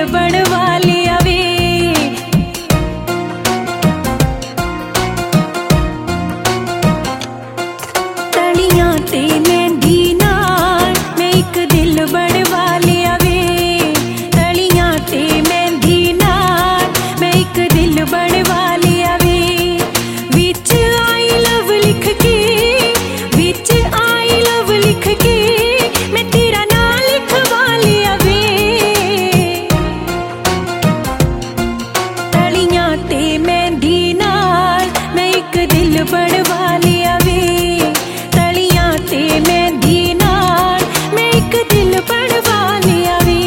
बनवा लिया वे। तलियां ते मेहंदी नाल मैं एक दिल बनवा लिया वे। तलियां ते मेहंदी नाल मैं एक दिल बनवा लिया वे। विच आई लव लिख के, विच आई लव लिख के मैं तेरा नाम लिखवा लिया वे। तलियां ते मेहंदी नाल मैं एक दिल बनवा लिया वे। तलियां ते मेहंदी नाल मैं एक दिल बनवा लिया वे।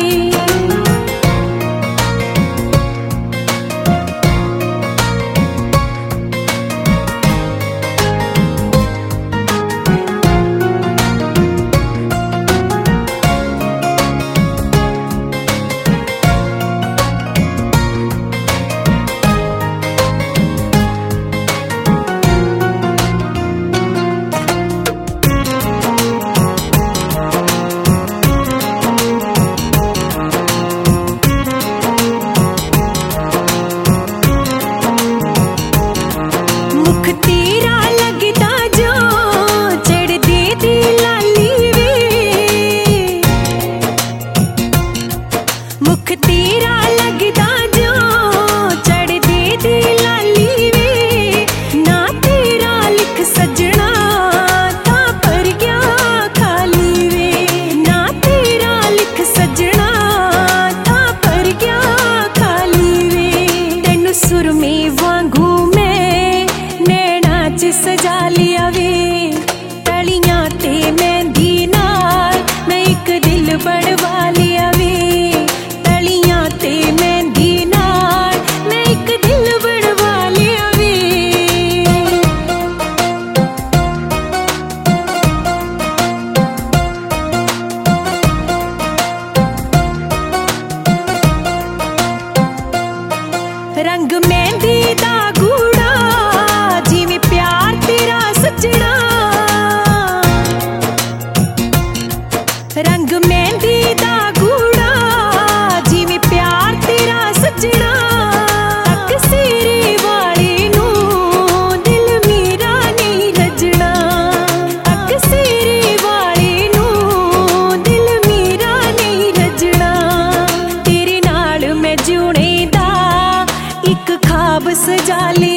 मुख तेरा लगदा जो चढ़दे दी लाली वे। मुख तेरा लगदा जो चढ़दे दी लाली वे। ना तेरा लिख सजना तां पर गया खाली वे। ना तेरा लिख सजना तां पर गया खाली वे। तैनू सुरमे वांगू सजा लिया वे। तलियां ते मेहंदी नाल मैं एक दिल बनवा लिया वे। तलियां ते मेहंदी नाल मैं एक दिल बनवा लिया वे। रंग मेहंदी दा गूड़ा जिवें प्यार तेरा सजना। रंग मेहंदी दा गूड़ा जिवें प्यार तेरा सजना। तकसीरे वाले नू दिल मेरा नहीं रजना। तकसीरे वाले नू दिल मेरा नहीं रजना। तेरे नाल मैं जीने दा एक ख्वाब सजा लिया।